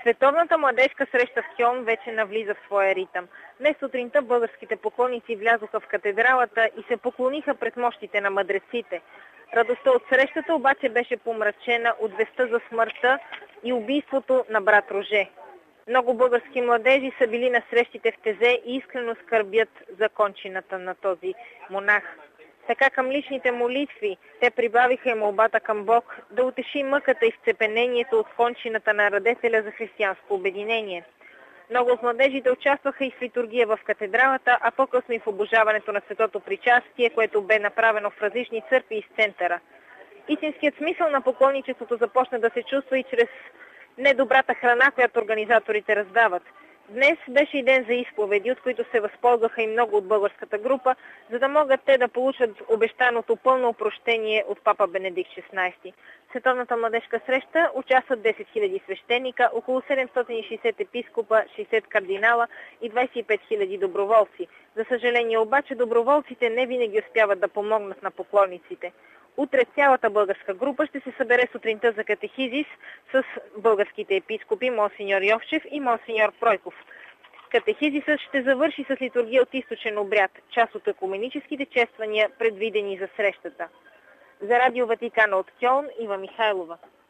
Световната младежка среща в Кьолн вече навлиза в своя ритъм. Днес сутринта българските поклонници влязоха в катедралата и се поклониха пред мощите на мъдреците. Радостта от срещата обаче беше помрачена от вестта за смъртта и убийството на брат Роже. Много български младежи са били на срещите в Тезе и искрено скърбят за кончината на този монах. Така към личните молитви те прибавиха и молбата към Бог да утеши мъката и вцепенението от кончината на радетеля за християнско обединение. Много от младежите участваха и в литургия в катедралата, а по-късно и в обожаването на светото причастие, което бе направено в различни църкви из центъра. Истинският смисъл на поклонничеството започна да се чувства и чрез недобрата храна, която организаторите раздават. Днес беше и ден за изповеди, от които се възползваха и много от българската група, за да могат те да получат обещаното пълно опрощение от папа Бенедикт XVI. В Световната младежка среща участват 10 000 свещеника, около 760 епископа, 60 кардинала и 25 000 доброволци. За съжаление обаче доброволците не винаги успяват да помогнат на поклонниците. Утре цялата българска група ще се събере сутринта за катехизис с българските епископи монсеньор Йовчев и монсеньор Пройков. Катехизисът ще завърши с литургия от източен обряд, част от екуменическите чествания, предвидени за срещата. За Радио Ватикана от Кьолн, Ива Михайлова.